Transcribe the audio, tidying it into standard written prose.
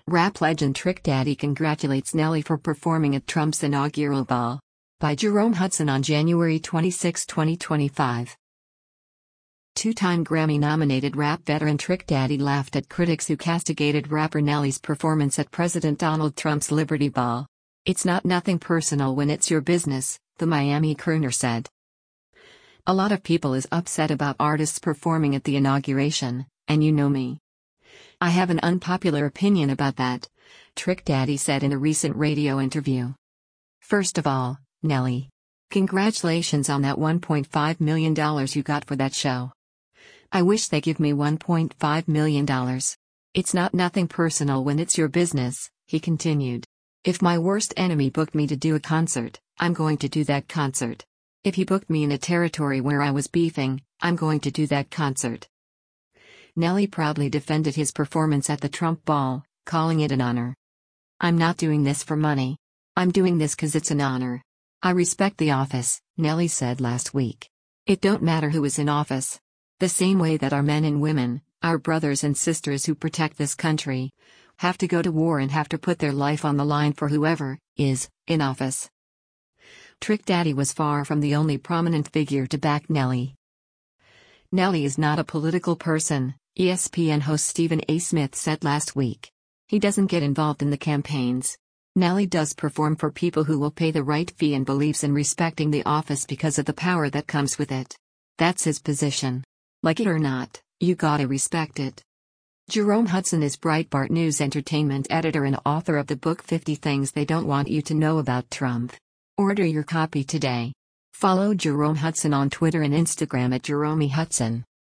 Rap legend Trick Daddy congratulates Nelly for performing at Trump's inaugural ball. By Jerome Hudson on January 26, 2025. Two-time Grammy-nominated rap veteran Trick Daddy laughed at critics who castigated rapper Nelly's performance at President Donald Trump's Liberty Ball. "It's not nothing personal when it's your business," the Miami crooner said. "A lot of people is upset about artists performing at the inauguration, and you know me. I have an unpopular opinion about that," Trick Daddy said in a recent radio interview. "First of all, Nelly, congratulations on that $1.5 million you got for that show. I wish they give me $1.5 million. It's not nothing personal when it's your business," he continued. "If my worst enemy booked me to do a concert, I'm going to do that concert. If he booked me in a territory where I was beefing, I'm going to do that concert." Nelly proudly defended his performance at the Trump ball, calling it an honor. "I'm not doing this for money. I'm doing this 'cause it's an honor. I respect the office," Nelly said last week. "It don't matter who is in office. The same way that our men and women, our brothers and sisters who protect this country, have to go to war and have to put their life on the line for whoever is in office." Trick Daddy was far from the only prominent figure to back Nelly. Nelly is not a political person, ESPN host Stephen A. Smith said last week. He doesn't get involved in the campaigns. Nelly does perform for people who will pay the right fee and believes in respecting the office because of the power that comes with it. That's his position. Like it or not, you gotta respect it. Jerome Hudson is Breitbart News entertainment editor and author of the book 50 Things They Don't Want You to Know About Trump. Order your copy today. Follow Jerome Hudson on Twitter and Instagram at Jerome Hudson.